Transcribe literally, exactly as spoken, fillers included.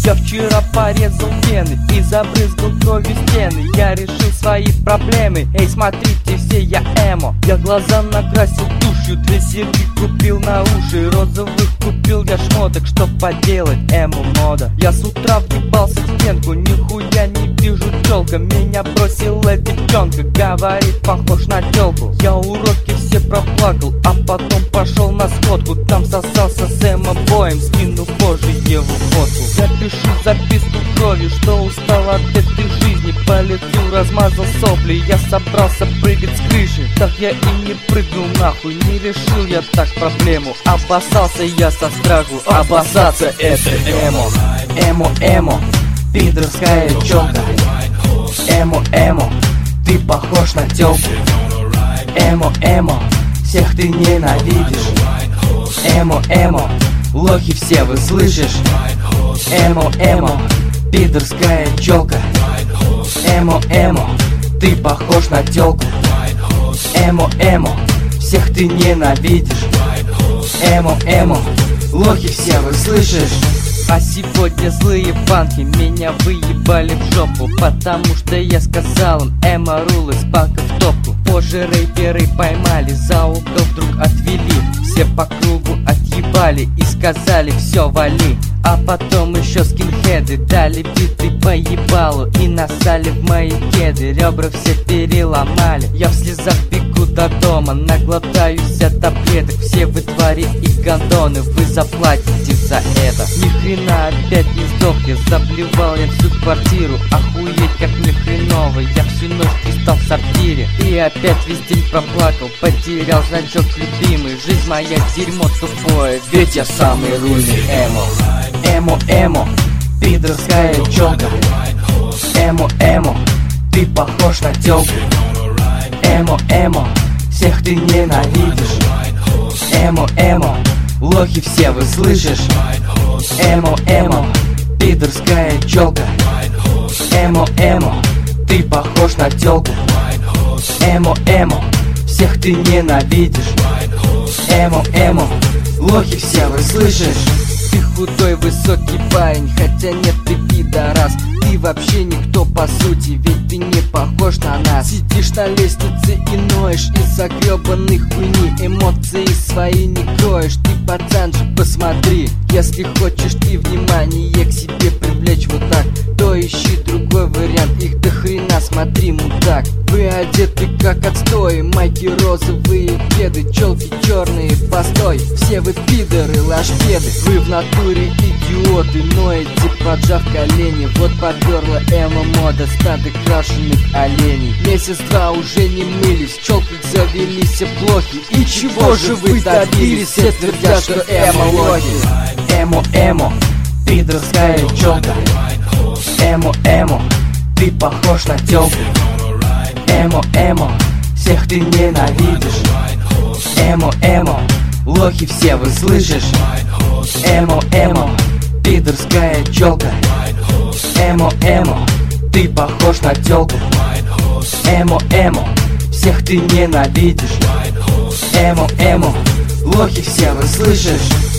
Я вчера порезал вены и забрызгал кровью стены. Я решил свои проблемы, эй, смотрите все, я эмо. Я глаза накрасил тушью, две серьги купил на уши, розовых купил я шмоток, что поделать, эмо мода. Я с утра въебался в стенку, нихуя не вижу тёлка. Меня бросила девчонка, говорит, похож на тёлку. Я уроки все проплакал, а потом пошел на сходку. Там сосался с эмо-боем, скину позже его фотку. Я пишу записку кровью, что устал от этой жизни. По лицу размазал сопли, я собрался прыгать с крыши. Так я и не прыгнул нахуй, не решил я так проблему. Обоссался я со страху, обоссаться это эмо. Эмо-эмо, пидорская чёлка. Эмо-эмо, ты похож на тёлку. Эмо-эмо, всех ты ненавидишь. Эмо-эмо, лохи все, вы слышишь? Эмо-эмо, пидорская чёлка. Эмо-эмо, ты похож на тёлку. Эмо-эмо, всех ты ненавидишь. Эмо-эмо, лохи все, вы слышишь? А сегодня злые банки меня выебали в жопу, потому что я сказал им, эмо рул из пака в топку. Позже рэперы поймали, за угол вдруг отвели. Все по кругу отъебали и сказали, все, вали. А потом еще скинхеды дали биты по ебалу и насали в мои кеды. Ребра все переломали, я в слезах бегу до дома, наглотаюсь от таблеток. Все вы твари и гондоны, вы заплатите за это. Ни хрена опять не сдох, я заблевал я всю квартиру. Охуеть как мне хреново, я всю ночь пристал в сортире. И опять весь день проплакал, потерял значок любимый. Жизнь моя дерьмо тупое, ведь я самый рульный эмо. Эмо-эмо, пидорская чёлка. Эмо-эмо, ты похож на тёлку. Эмо-эмо, всех ты ненавидишь. Эмо-эмо, лохи все, вы слышишь? Эмо-эмо, пидорская чёлка. Эмо-эмо, ты похож на тёлку. Эмо-эмо, всех ты ненавидишь. Эмо-эмо, лохи все, вы слышишь? Ты худой, высокий парень, хотя нет, ты пидорас. Ты вообще никто по сути, ведь ты не похож на нас. Сидишь на лестнице и ноешь из-за гребаной хуйни. Эмоции свои не кроешь, ты пацан же, посмотри. Если хочешь ты внимание к себе привлечь вот так, то ищи другой вариант, их до хрена, смотри, мудак. Вы одеты как отстой, майки розовые, кеды, челки черные, постой. Все вы пидоры, лашпеды, вы в натуре идиоты, ноете, поджав колени. Вот подперла эмо-мода, стадо крашеных оленей. Месяц-два уже не мылись, в челках завелись блохи. И чего же вы добились? Все твердят, что эмо-лохи. Эмо-эмо, пидорская чёлка. Эмо-эмо, ты похож на тёлку. Эмо-эмо, всех ты ненавидишь. Эмо-эмо, лохи все, вы слышишь? Эмо-эмо, пидорская чёлка. Эмо-эмо, ты похож на тёлку. Эмо-эмо, всех ты ненавидишь. Эмо-эмо, лохи все, вы слышишь?